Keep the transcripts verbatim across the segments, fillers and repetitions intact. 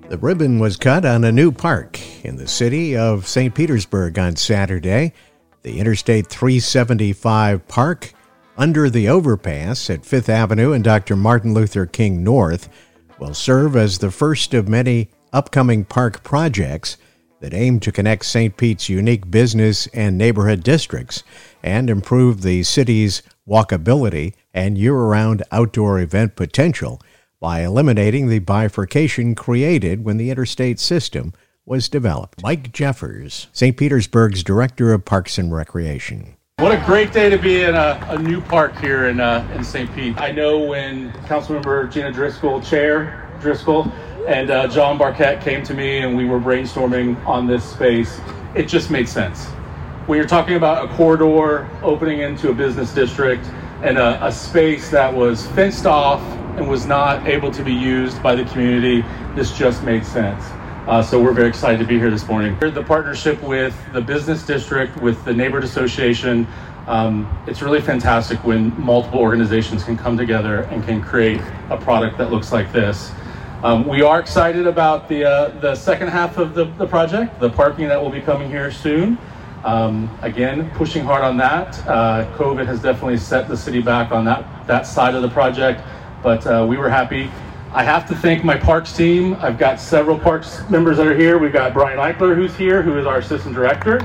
The ribbon was cut on a new park in the city of Saint Petersburg on Saturday. The Interstate three seventy-five park under the overpass at Fifth Avenue and Doctor Martin Luther King North will serve as the first of many upcoming park projects that aim to connect Saint Pete's unique business and neighborhood districts and improve the city's walkability and year-round outdoor event potential by eliminating the bifurcation created when the interstate system was developed. Mike Jeffers, Saint Petersburg's Director of Parks and Recreation. What a great day to be in a, a new park here in uh, in Saint Pete. I know when Councilmember Gina Driscoll, Chair Driscoll, and uh, John Barquette came to me and we were brainstorming on this space, it just made sense. When you're talking about a corridor opening into a business district and a, a space that was fenced off and was not able to be used by the community, this just made sense. Uh, so we're very excited to be here this morning. The partnership with the business district, with the neighborhood association, um, it's really fantastic when multiple organizations can come together and can create a product that looks like this. Um, we are excited about the uh, the second half of the, the project, the parking that will be coming here soon. Um, again, pushing hard on that. Uh, COVID has definitely set the city back on that, that side of the project. But uh, we were happy. I have to thank my parks team. I've got several parks members that are here. We've got Brian Eichler, who's here, who is our assistant director.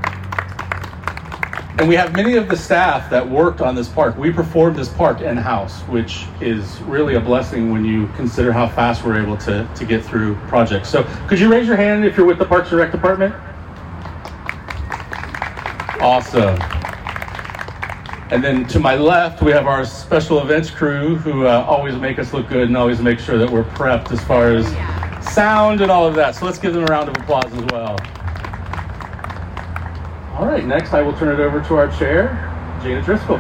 And we have many of the staff that worked on this park. We performed this park in-house, which is really a blessing when you consider how fast we're able to, to get through projects. So could you raise your hand if you're with the Parks and Rec Department? Awesome. And then to my left, we have our special events crew who uh, always make us look good and always make sure that we're prepped as far as sound and all of that. So let's give them a round of applause as well. All right, next I will turn it over to our chair, Gina Driscoll.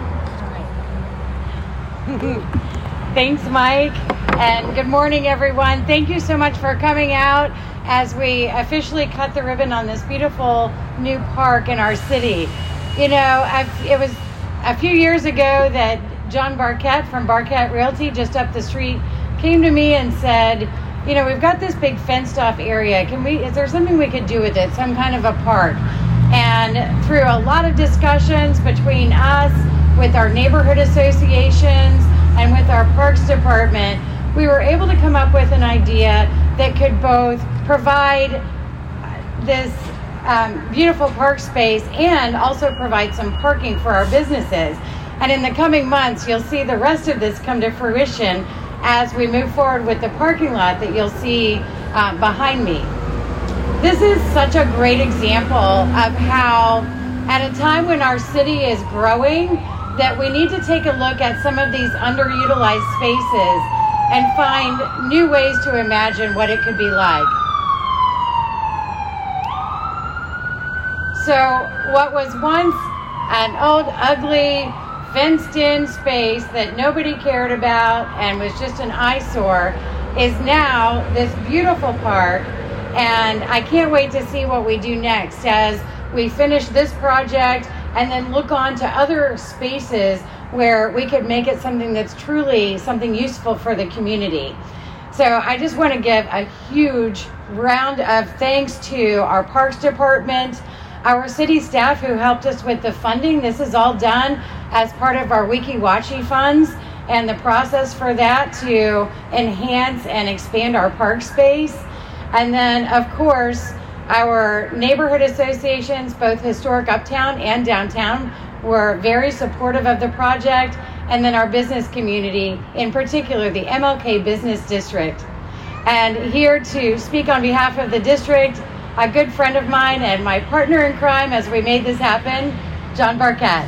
Thanks, Mike, and good morning, everyone. Thank you so much for coming out as we officially cut the ribbon on this beautiful new park in our city. You know, I've, it was a few years ago that John Barquette from Barquette Realty just up the street came to me and said, you know, we've got this big fenced off area. Can we, is there something we could do with it? Some kind of a park. And through a lot of discussions between us, with our neighborhood associations, and with our parks department, we were able to come up with an idea that could both provide this Um, beautiful park space and also provide some parking for our businesses. And in the coming months, you'll see the rest of this come to fruition as we move forward with the parking lot that you'll see uh, behind me. This is such a great example of how, at a time when our city is growing, that we need to take a look at some of these underutilized spaces and find new ways to imagine what it could be like. So what was once an old, ugly, fenced-in space that nobody cared about and was just an eyesore is now this beautiful park. And I can't wait to see what we do next as we finish this project and then look on to other spaces where we could make it something that's truly something useful for the community. So I just want to give a huge round of thanks to our Parks Department, our city staff who helped us with the funding. This is all done as part of our Weeki-Wachi funds and the process for that to enhance and expand our park space. And then, of course, our neighborhood associations, both Historic Uptown and Downtown, were very supportive of the project. And then our business community, in particular, the M L K Business District. And here to speak on behalf of the district, a good friend of mine and my partner in crime as we made this happen, John Barquette.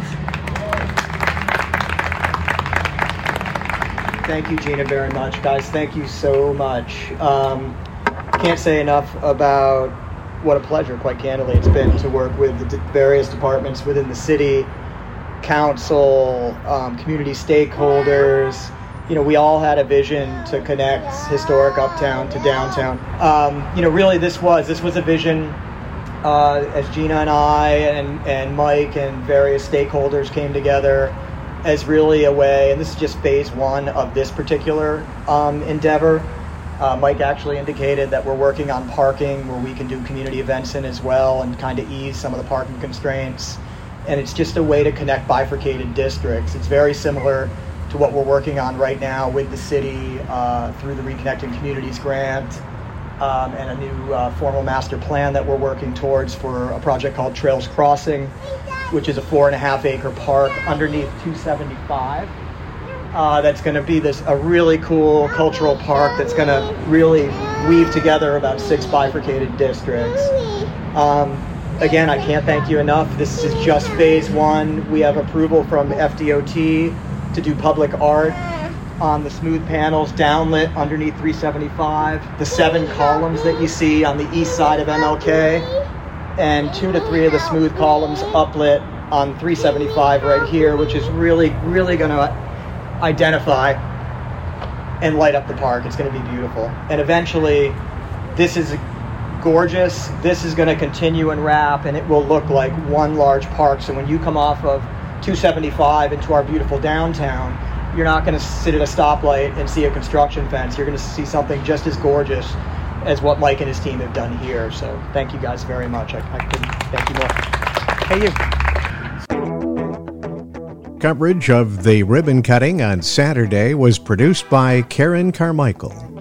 Thank you, Gina, very much. Guys, thank you so much. Um, can't say enough about what a pleasure, quite candidly, it's been to work with the d- various departments within the city, council, um, community stakeholders. You know, we all had a vision to connect historic Uptown to downtown. Um, you know, really this was, this was a vision uh, as Gina and I and, and Mike and various stakeholders came together as really a way, and this is just phase one of this particular um, endeavor, Uh, Mike actually indicated that we're working on parking where we can do community events in as well and kind of ease some of the parking constraints. And it's just a way to connect bifurcated districts. It's very similar to what we're working on right now with the city uh, through the Reconnecting Communities grant um, and a new uh, formal master plan that we're working towards for a project called Trails Crossing, which is a four and a half acre park underneath two seventy-five. Uh, that's going to be this a really cool cultural park that's going to really weave together about six bifurcated districts. Um, again, I can't thank you enough. This is just phase one. We have approval from F D O T to do public art on the smooth panels downlit underneath three seventy-five, the seven columns that you see on the east side of M L K, and two to three of the smooth columns uplit on three seventy-five right here, which is really, really going to identify and light up the park. It's going to be beautiful. And eventually, this is gorgeous. This is going to continue and wrap, and it will look like one large park. So when you come off of two seventy-five into our beautiful downtown, you're not going to sit at a stoplight and see a construction fence. You're going to see something just as gorgeous as what Mike and his team have done here. So thank you guys very much. I, I couldn't thank you more. Hey, you. Coverage of the ribbon cutting on Saturday was produced by Karen Carmichael.